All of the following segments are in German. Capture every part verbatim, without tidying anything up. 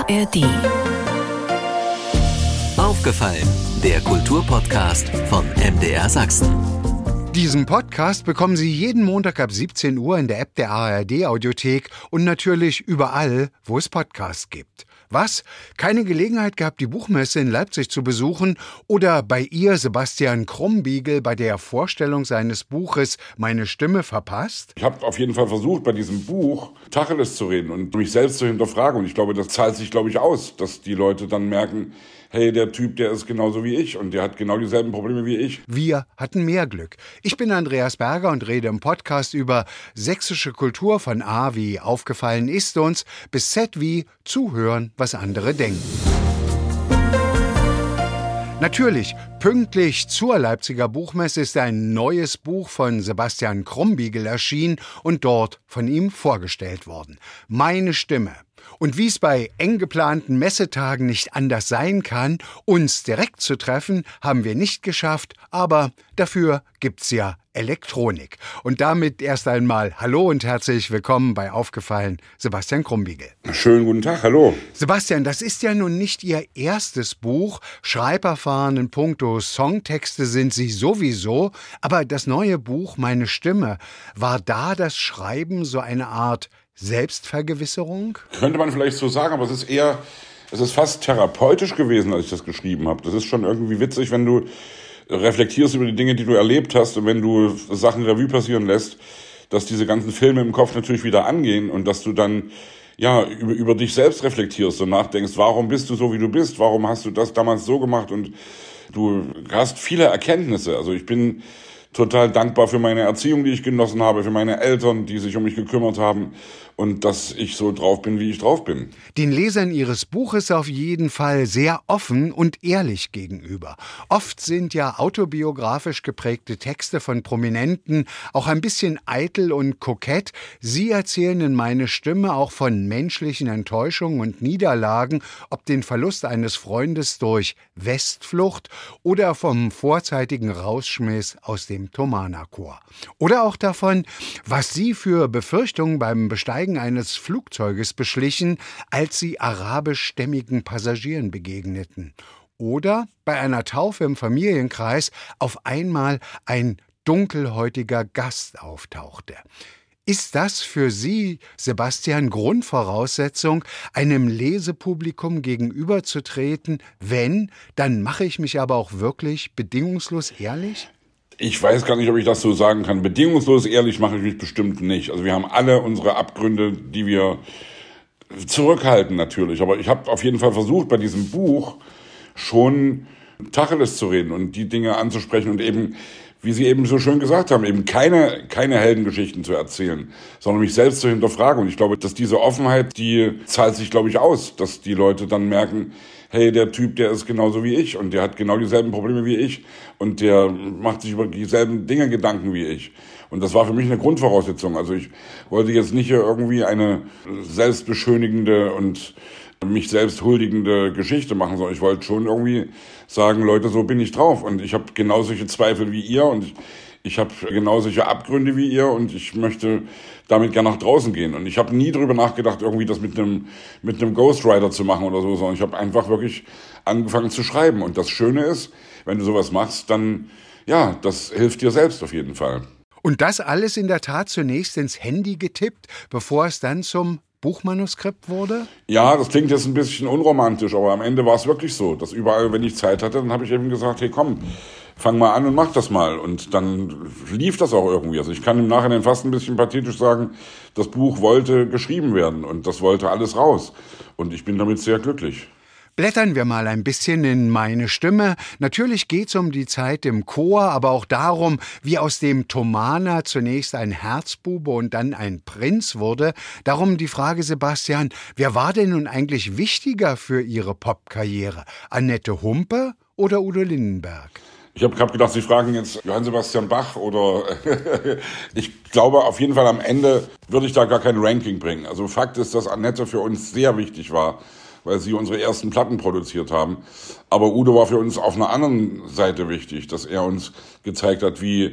A R D. Aufgefallen, der Kulturpodcast von M D R Sachsen. Diesen Podcast bekommen Sie jeden Montag ab siebzehn Uhr in der App der A R D-Audiothek und natürlich überall, wo es Podcasts gibt. Was? Keine Gelegenheit gehabt, die Buchmesse in Leipzig zu besuchen oder bei ihr Sebastian Krumbiegel bei der Vorstellung seines Buches Meine Stimme verpasst? Ich habe auf jeden Fall versucht, bei diesem Buch Tacheles zu reden und mich selbst zu hinterfragen. Und ich glaube, das zahlt sich, glaube ich, aus, dass die Leute dann merken, hey, der Typ, der ist genauso wie ich und der hat genau dieselben Probleme wie ich. Wir hatten mehr Glück. Ich bin Andreas Berger und rede im Podcast über sächsische Kultur von A wie aufgefallen ist uns bis Z wie zuhören, was andere denken. Natürlich, pünktlich zur Leipziger Buchmesse ist ein neues Buch von Sebastian Krumbiegel erschienen und dort von ihm vorgestellt worden. Meine Stimme. Und wie es bei eng geplanten Messetagen nicht anders sein kann, uns direkt zu treffen, haben wir nicht geschafft, aber dafür gibt's ja Elektronik. Und damit erst einmal Hallo und herzlich willkommen bei Aufgefallen, Sebastian Krumbiegel. Schönen guten Tag, hallo. Sebastian, das ist ja nun nicht Ihr erstes Buch. Schreiberfahren in puncto Songtexte sind Sie sowieso. Aber das neue Buch Meine Stimme, war da das Schreiben so eine Art Selbstvergewisserung? Könnte man vielleicht so sagen, aber es ist eher, es ist fast therapeutisch gewesen, als ich das geschrieben habe. Das ist schon irgendwie witzig, wenn du reflektierst über die Dinge, die du erlebt hast und wenn du Sachen Revue passieren lässt, dass diese ganzen Filme im Kopf natürlich wieder angehen und dass du dann ja über, über dich selbst reflektierst und nachdenkst, warum bist du so, wie du bist, warum hast du das damals so gemacht und du hast viele Erkenntnisse. Also ich bin total dankbar für meine Erziehung, die ich genossen habe, für meine Eltern, die sich um mich gekümmert haben und dass ich so drauf bin, wie ich drauf bin. Den Lesern Ihres Buches auf jeden Fall sehr offen und ehrlich gegenüber. Oft sind ja autobiografisch geprägte Texte von Prominenten auch ein bisschen eitel und kokett. Sie erzählen in Meine Stimme auch von menschlichen Enttäuschungen und Niederlagen, ob den Verlust eines Freundes durch Westflucht oder vom vorzeitigen Rausschmiss aus dem Thomanerchor. Oder auch davon, was Sie für Befürchtungen beim Besteigen eines Flugzeuges beschlichen, als Sie arabischstämmigen Passagieren begegneten. Oder bei einer Taufe im Familienkreis auf einmal ein dunkelhäutiger Gast auftauchte. Ist das für Sie, Sebastian, Grundvoraussetzung, einem Lesepublikum gegenüberzutreten? Wenn, dann mache ich mich aber auch wirklich bedingungslos ehrlich? Ich weiß gar nicht, ob ich das so sagen kann. Bedingungslos ehrlich mache ich mich bestimmt nicht. Also wir haben alle unsere Abgründe, die wir zurückhalten natürlich. Aber ich habe auf jeden Fall versucht, bei diesem Buch schon Tacheles zu reden und die Dinge anzusprechen und eben, wie Sie eben so schön gesagt haben, eben keine, keine Heldengeschichten zu erzählen, sondern mich selbst zu hinterfragen. Und ich glaube, dass diese Offenheit, die zahlt sich, glaube ich, aus, dass die Leute dann merken, hey, der Typ, der ist genauso wie ich und der hat genau dieselben Probleme wie ich und der macht sich über dieselben Dinge Gedanken wie ich. Und das war für mich eine Grundvoraussetzung. Also ich wollte jetzt nicht irgendwie eine selbstbeschönigende und mich selbst huldigende Geschichte machen, sondern ich wollte schon irgendwie sagen, Leute, so bin ich drauf. Und ich habe genau solche Zweifel wie ihr und ich, ich habe genau solche Abgründe wie ihr und ich möchte damit gerne nach draußen gehen. Und ich habe nie drüber nachgedacht, irgendwie das mit einem mit einem Ghostwriter zu machen oder so, sondern ich habe einfach wirklich angefangen zu schreiben. Und das Schöne ist, wenn du sowas machst, dann, ja, das hilft dir selbst auf jeden Fall. Und das alles in der Tat zunächst ins Handy getippt, bevor es dann zum Buchmanuskript wurde? Ja, das klingt jetzt ein bisschen unromantisch, aber am Ende war es wirklich so, dass überall, wenn ich Zeit hatte, dann habe ich eben gesagt, hey komm, fang mal an und mach das mal. Und dann lief das auch irgendwie. Also ich kann im Nachhinein fast ein bisschen pathetisch sagen, das Buch wollte geschrieben werden und das wollte alles raus. Und ich bin damit sehr glücklich. Blättern wir mal ein bisschen in Meine Stimme. Natürlich geht's um die Zeit im Chor, aber auch darum, wie aus dem Thomaner zunächst ein Herzbube und dann ein Prinz wurde. Darum die Frage, Sebastian, wer war denn nun eigentlich wichtiger für Ihre Popkarriere? Annette Humpe oder Udo Lindenberg? Ich habe hab gedacht, Sie fragen jetzt Johann Sebastian Bach oder ich glaube auf jeden Fall am Ende würde ich da gar kein Ranking bringen. Also Fakt ist, dass Annette für uns sehr wichtig war, weil sie unsere ersten Platten produziert haben. Aber Udo war für uns auf einer anderen Seite wichtig, dass er uns gezeigt hat, wie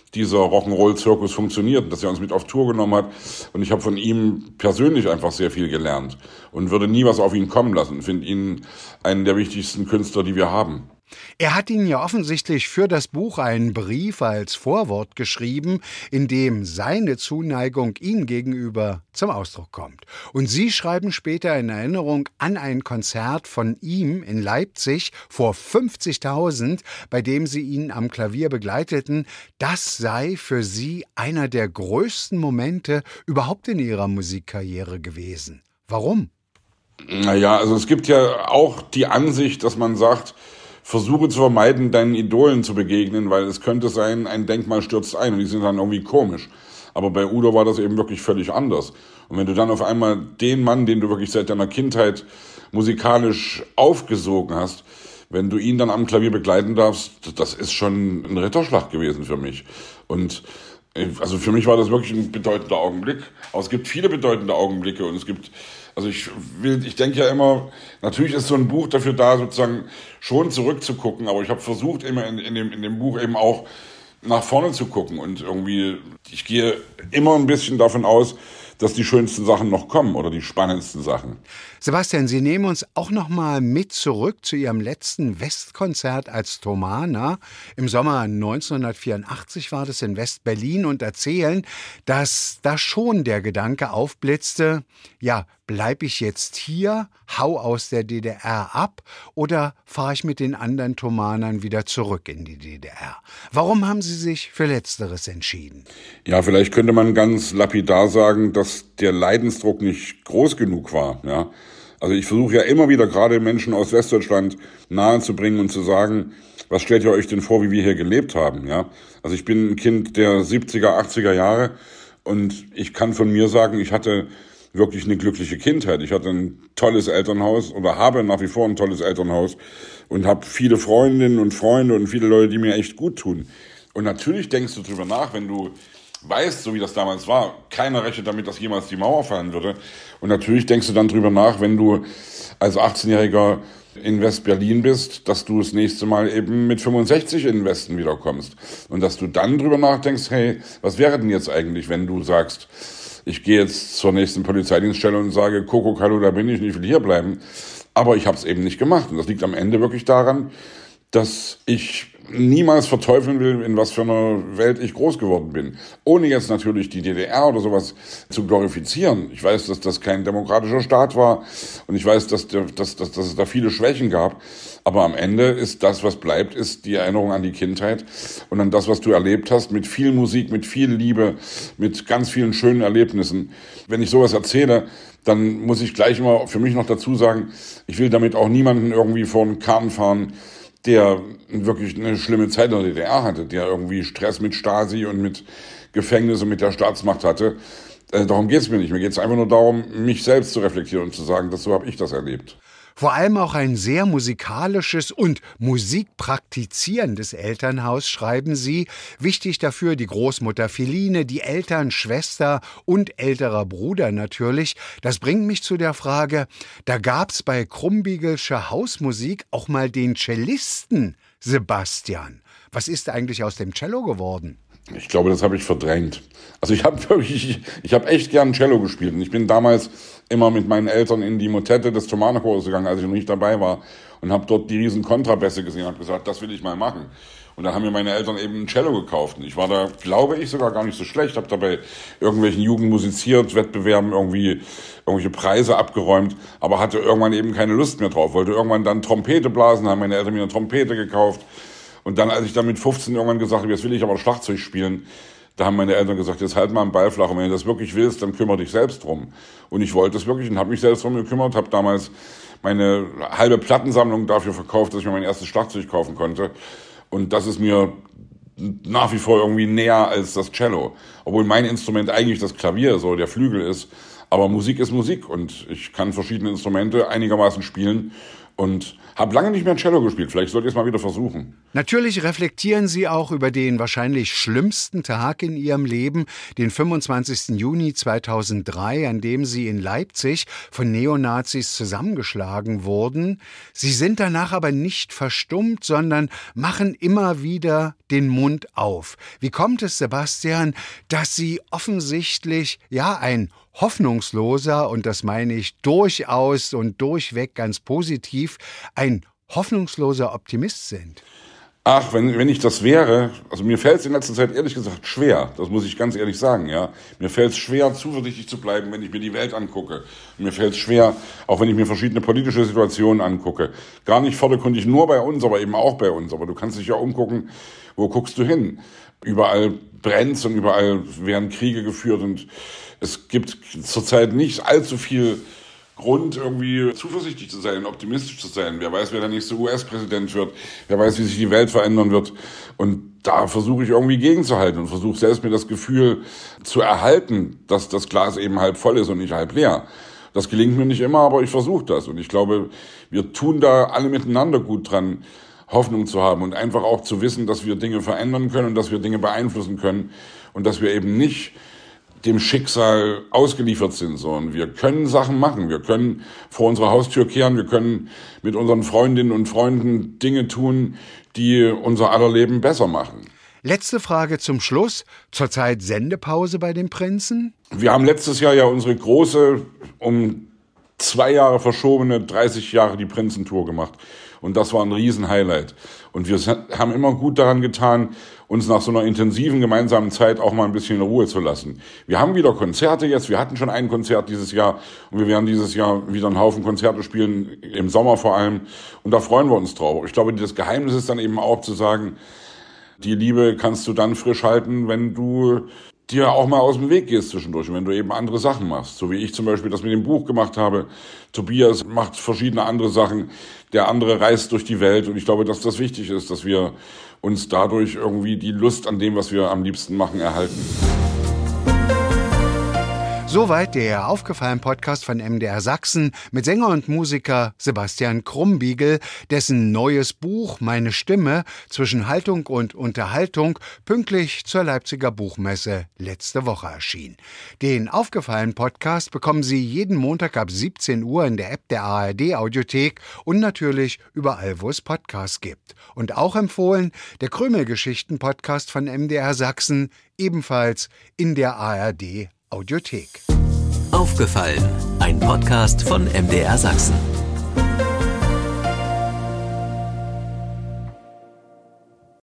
dieser Rock'n'Roll-Zirkus funktioniert, dass er uns mit auf Tour genommen hat. Und ich habe von ihm persönlich einfach sehr viel gelernt und würde nie was auf ihn kommen lassen. Ich finde ihn einen der wichtigsten Künstler, die wir haben. Er hat Ihnen ja offensichtlich für das Buch einen Brief als Vorwort geschrieben, in dem seine Zuneigung Ihnen gegenüber zum Ausdruck kommt. Und Sie schreiben später in Erinnerung an ein Konzert von ihm in Leipzig vor fünfzigtausend, bei dem Sie ihn am Klavier begleiteten. Das sei für Sie einer der größten Momente überhaupt in Ihrer Musikkarriere gewesen. Warum? Naja, also es gibt ja auch die Ansicht, dass man sagt, versuche zu vermeiden, deinen Idolen zu begegnen, weil es könnte sein, ein Denkmal stürzt ein und die sind dann irgendwie komisch. Aber bei Udo war das eben wirklich völlig anders. Und wenn du dann auf einmal den Mann, den du wirklich seit deiner Kindheit musikalisch aufgesogen hast, wenn du ihn dann am Klavier begleiten darfst, das ist schon ein Ritterschlag gewesen für mich. Und also für mich war das wirklich ein bedeutender Augenblick. Aber es gibt viele bedeutende Augenblicke und es gibt, also ich will, ich denke ja immer, natürlich ist so ein Buch dafür da, sozusagen schon zurückzugucken, aber ich habe versucht, immer in, in, dem, in dem Buch eben auch nach vorne zu gucken und irgendwie, ich gehe immer ein bisschen davon aus, dass die schönsten Sachen noch kommen oder die spannendsten Sachen. Sebastian, Sie nehmen uns auch noch mal mit zurück zu Ihrem letzten Westkonzert als Thomaner. Im Sommer neunzehnhundertvierundachtzig war das in West-Berlin und erzählen, dass da schon der Gedanke aufblitzte, ja, bleib ich jetzt hier, hau aus der D D R ab oder fahre ich mit den anderen Thomanern wieder zurück in die D D R? Warum haben Sie sich für Letzteres entschieden? Ja, vielleicht könnte man ganz lapidar sagen, dass der Leidensdruck nicht groß genug war, ja. Also ich versuche ja immer wieder gerade Menschen aus Westdeutschland nahezubringen und zu sagen, was stellt ihr euch denn vor, wie wir hier gelebt haben, ja? Also ich bin ein Kind der siebziger, achtziger Jahre und ich kann von mir sagen, ich hatte wirklich eine glückliche Kindheit. Ich hatte ein tolles Elternhaus oder habe nach wie vor ein tolles Elternhaus und habe viele Freundinnen und Freunde und viele Leute, die mir echt gut tun. Und natürlich denkst du drüber nach, wenn du weißt, so wie das damals war, keiner rechnet damit, dass jemals die Mauer fallen würde. Und natürlich denkst du dann drüber nach, wenn du als achtzehnjähriger in West-Berlin bist, dass du das nächste Mal eben mit fünfundsechzig in den Westen wiederkommst. Und dass du dann drüber nachdenkst, hey, was wäre denn jetzt eigentlich, wenn du sagst, ich gehe jetzt zur nächsten Polizeidienststelle und sage, Kuckuck, hallo, da bin ich, ich will hier bleiben. Aber ich habe es eben nicht gemacht. Und das liegt am Ende wirklich daran, dass ich niemals verteufeln will, in was für einer Welt ich groß geworden bin. Ohne jetzt natürlich die D D R oder sowas zu glorifizieren. Ich weiß, dass das kein demokratischer Staat war und ich weiß, dass, der, dass, dass, dass es da viele Schwächen gab. Aber am Ende ist das, was bleibt, ist die Erinnerung an die Kindheit und an das, was du erlebt hast, mit viel Musik, mit viel Liebe, mit ganz vielen schönen Erlebnissen. Wenn ich sowas erzähle, dann muss ich gleich immer für mich noch dazu sagen, ich will damit auch niemanden irgendwie vor den Karren fahren, der wirklich eine schlimme Zeit in der D D R hatte, der irgendwie Stress mit Stasi und mit Gefängnis und mit der Staatsmacht hatte. Äh, darum geht's mir nicht. Mir geht's einfach nur darum, mich selbst zu reflektieren und zu sagen, dass so habe ich das erlebt. Vor allem auch ein sehr musikalisches und musikpraktizierendes Elternhaus, schreiben Sie. Wichtig dafür die Großmutter Philine, die Eltern, Schwester und älterer Bruder natürlich. Das bringt mich zu der Frage, da gab's bei Krumbiegelsche Hausmusik auch mal den Cellisten Sebastian. Was ist eigentlich aus dem Cello geworden? Ich glaube, das habe ich verdrängt. Also ich habe wirklich, ich habe echt gern Cello gespielt. Und ich bin damals immer mit meinen Eltern in die Motette des Thomanerchores gegangen, als ich noch nicht dabei war. Und habe dort die riesen Kontrabässe gesehen und habe gesagt, das will ich mal machen. Und dann haben mir meine Eltern eben ein Cello gekauft. Und ich war da, glaube ich, sogar gar nicht so schlecht. Habe dabei irgendwelchen Jugend musiziert, Wettbewerben, irgendwie irgendwelche Preise abgeräumt. Aber hatte irgendwann eben keine Lust mehr drauf. Wollte irgendwann dann Trompete blasen, haben meine Eltern mir eine Trompete gekauft. Und dann, als ich dann mit fünfzehn irgendwann gesagt habe, jetzt will ich aber Schlagzeug spielen, da haben meine Eltern gesagt, jetzt halt mal einen Ball flach und wenn du das wirklich willst, dann kümmere dich selbst drum. Und ich wollte es wirklich und habe mich selbst drum gekümmert, habe damals meine halbe Plattensammlung dafür verkauft, dass ich mir mein erstes Schlagzeug kaufen konnte. Und das ist mir nach wie vor irgendwie näher als das Cello. Obwohl mein Instrument eigentlich das Klavier, so der Flügel ist. Aber Musik ist Musik und ich kann verschiedene Instrumente einigermaßen spielen. Und habe lange nicht mehr Cello gespielt. Vielleicht sollte ich es mal wieder versuchen. Natürlich reflektieren Sie auch über den wahrscheinlich schlimmsten Tag in Ihrem Leben, den fünfundzwanzigsten Juni zweitausenddrei, an dem Sie in Leipzig von Neonazis zusammengeschlagen wurden. Sie sind danach aber nicht verstummt, sondern machen immer wieder den Mund auf. Wie kommt es, Sebastian, dass Sie offensichtlich, ja, ein hoffnungsloser, und das meine ich durchaus und durchweg ganz positiv, ein hoffnungsloser Optimist sind? Ach, wenn, wenn ich das wäre, also mir fällt es in letzter Zeit ehrlich gesagt schwer, das muss ich ganz ehrlich sagen, ja. Mir fällt es schwer, zuversichtlich zu bleiben, wenn ich mir die Welt angucke. Mir fällt es schwer, auch wenn ich mir verschiedene politische Situationen angucke. Gar nicht vordergründig nur bei uns, aber eben auch bei uns. Aber du kannst dich ja umgucken, wo guckst du hin? Überall brennt's und überall werden Kriege geführt und es gibt zurzeit nicht allzu viel Grund, irgendwie zuversichtlich zu sein, optimistisch zu sein. Wer weiß, wer der nächste U S-Präsident wird. Wer weiß, wie sich die Welt verändern wird. Und da versuche ich irgendwie gegenzuhalten und versuche selbst mir das Gefühl zu erhalten, dass das Glas eben halb voll ist und nicht halb leer. Das gelingt mir nicht immer, aber ich versuche das. Und ich glaube, wir tun da alle miteinander gut dran, Hoffnung zu haben und einfach auch zu wissen, dass wir Dinge verändern können und dass wir Dinge beeinflussen können und dass wir eben nicht dem Schicksal ausgeliefert sind, sondern wir können Sachen machen. Wir können vor unserer Haustür kehren, wir können mit unseren Freundinnen und Freunden Dinge tun, die unser aller Leben besser machen. Letzte Frage zum Schluss. Zurzeit Sendepause bei den Prinzen? Wir haben letztes Jahr ja unsere große, um zwei Jahre verschobene dreißig Jahre die Prinzentour gemacht. Und das war ein Riesen-Highlight. Und wir haben immer gut daran getan, uns nach so einer intensiven gemeinsamen Zeit auch mal ein bisschen in Ruhe zu lassen. Wir haben wieder Konzerte jetzt. Wir hatten schon ein Konzert dieses Jahr. Und wir werden dieses Jahr wieder einen Haufen Konzerte spielen, im Sommer vor allem. Und da freuen wir uns drauf. Ich glaube, das Geheimnis ist dann eben auch zu sagen, die Liebe kannst du dann frisch halten, wenn du dir auch mal aus dem Weg gehst zwischendurch, wenn du eben andere Sachen machst. So wie ich zum Beispiel das mit dem Buch gemacht habe. Tobias macht verschiedene andere Sachen. Der andere reist durch die Welt. Und ich glaube, dass das wichtig ist, dass wir uns dadurch irgendwie die Lust an dem, was wir am liebsten machen, erhalten. Soweit der Aufgefallen-Podcast von M D R Sachsen mit Sänger und Musiker Sebastian Krumbiegel, dessen neues Buch Meine Stimme zwischen Haltung und Unterhaltung pünktlich zur Leipziger Buchmesse letzte Woche erschien. Den Aufgefallen-Podcast bekommen Sie jeden Montag ab siebzehn Uhr in der App der A R D-Audiothek und natürlich überall, wo es Podcasts gibt. Und auch empfohlen der Krümel-Geschichten-Podcast von M D R Sachsen, ebenfalls in der A R D Audiothek. Aufgefallen, ein Podcast von M D R Sachsen.